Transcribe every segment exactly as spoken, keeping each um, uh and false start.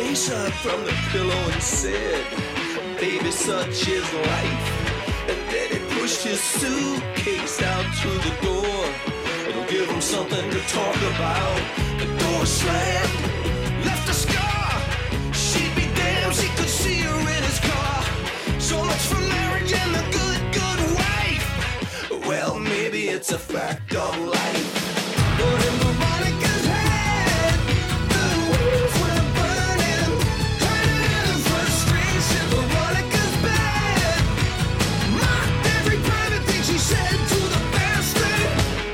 face up from the pillow and said, baby, such is life. And then he pushed his suitcase out through the door. It'll give him something to talk about. The door slammed, left a scar. She'd be damned, she could see her in his car. So much for marriage and the good, good wife. Well, maybe it's a fact of life. But in Veronica's head, the wheels were burning, hurting in frustration. Veronica's bed mocked every private thing she said to the bastard.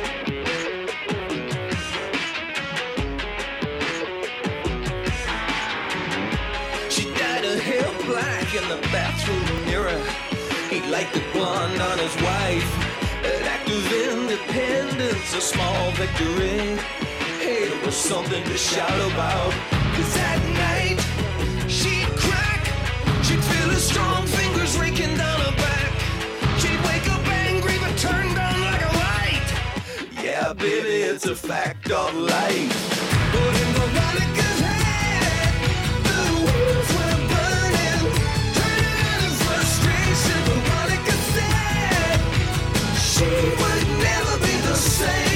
She dyed her hair black in the bathroom mirror. He liked the blonde on his wife. An act of independence, a small victory. Hey, it was something to shout about. Cause that night, she'd crack. She'd feel his strong fingers raking down her back. She'd wake up angry but turned on like a light. Yeah, baby, it's a fact of life. But in Veronica's head, the wheels were burning, turning in frustration. Veronica said she would never be the same.